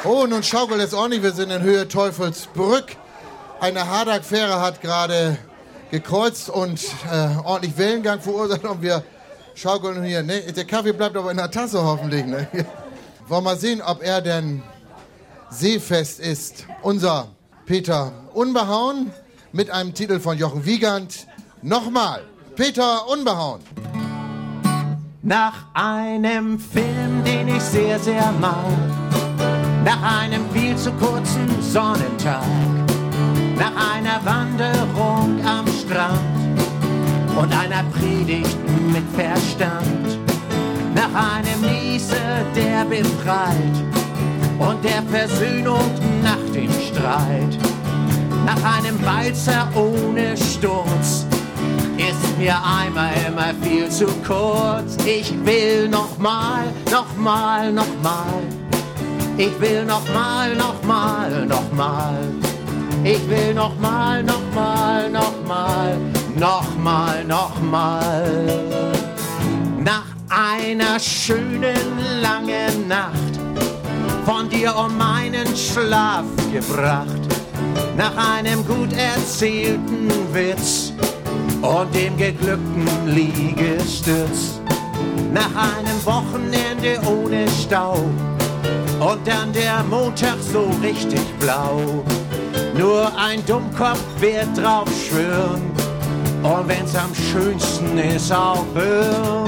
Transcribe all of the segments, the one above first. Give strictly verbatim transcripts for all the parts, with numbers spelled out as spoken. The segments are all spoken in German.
Oh, nun schaukelt es ordentlich. Wir sind in Höhe Teufelsbrück. Eine Hardhack-Fähre hat gerade gekreuzt und äh, ordentlich Wellengang verursacht. Und wir schaukeln hier. Ne? Der Kaffee bleibt aber in der Tasse hoffentlich. Ne? Wollen wir mal sehen, ob er denn seefest ist. Unser Peter Unbehauen mit einem Titel von Jochen Wiegand. Nochmal. Peter Unbehauen. Nach einem Film, den ich sehr, sehr mag, nach einem viel zu kurzen Sonnentag, nach einer Wanderung am Strand und einer Predigt mit Verstand, nach einem Niese, der befreit und der Versöhnung nach dem Streit, nach einem Walzer ohne Sturz, ist mir einmal immer viel zu kurz. Ich will noch mal, noch mal, noch mal. Ich will noch mal, noch mal, noch mal. Ich will noch mal, noch mal, noch mal. Noch mal, noch mal. Nach einer schönen langen Nacht, von dir um meinen Schlaf gebracht, nach einem gut erzählten Witz und dem geglückten Liegestütz, nach einem Wochenende ohne Stau und dann der Montag so richtig blau. Nur ein Dummkopf wird drauf schwören und wenn's am schönsten ist auch hören.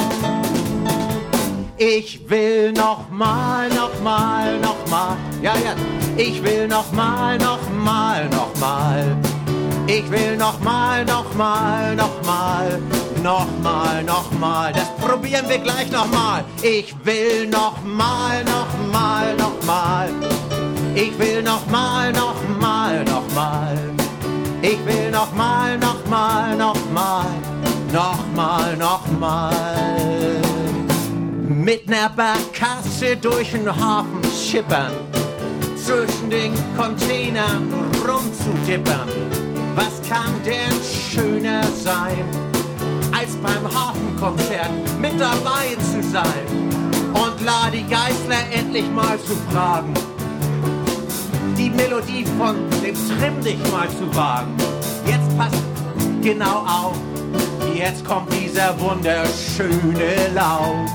Ich will noch mal, noch mal, noch mal, ja, ja, ich will noch mal, noch mal, noch mal. Ich will noch mal, noch mal, noch mal, noch mal, noch mal. Das probieren wir gleich noch mal. Ich will noch mal, noch mal, noch mal. Ich will noch mal, noch mal, noch mal. Ich will noch mal, noch mal, noch mal, noch mal, noch mal. Mit ner Barkasse durch den Hafen schippern, zwischen den Containern rumzudippern. Was kann denn schöner sein, als beim Hafenkonzert mit dabei zu sein und Ladi Geisler endlich mal zu fragen, die Melodie von dem Trimm dich mal zu wagen. Jetzt passt genau auf, jetzt kommt dieser wunderschöne Lauf.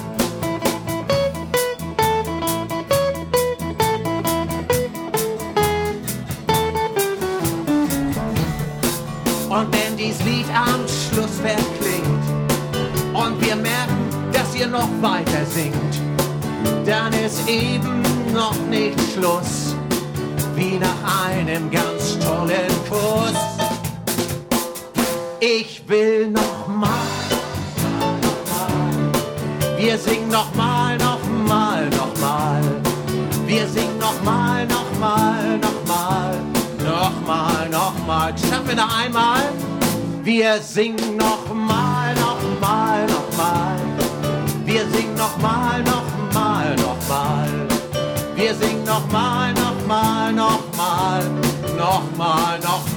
Und wenn dies Lied am Schluss verklingt und wir merken, dass ihr noch weiter singt, dann ist eben noch nicht Schluss, wie nach einem ganz tollen Kuss. Ich will noch mal, noch mal. Wir singen noch mal, noch mal, noch mal. Wir singen noch mal, noch mal, noch mal. Nochmal, nochmal, schaffen wir noch einmal? Wir singen nochmal, nochmal, nochmal. Wir singen nochmal, nochmal, nochmal. Wir singen nochmal, nochmal, nochmal, nochmal, nochmal.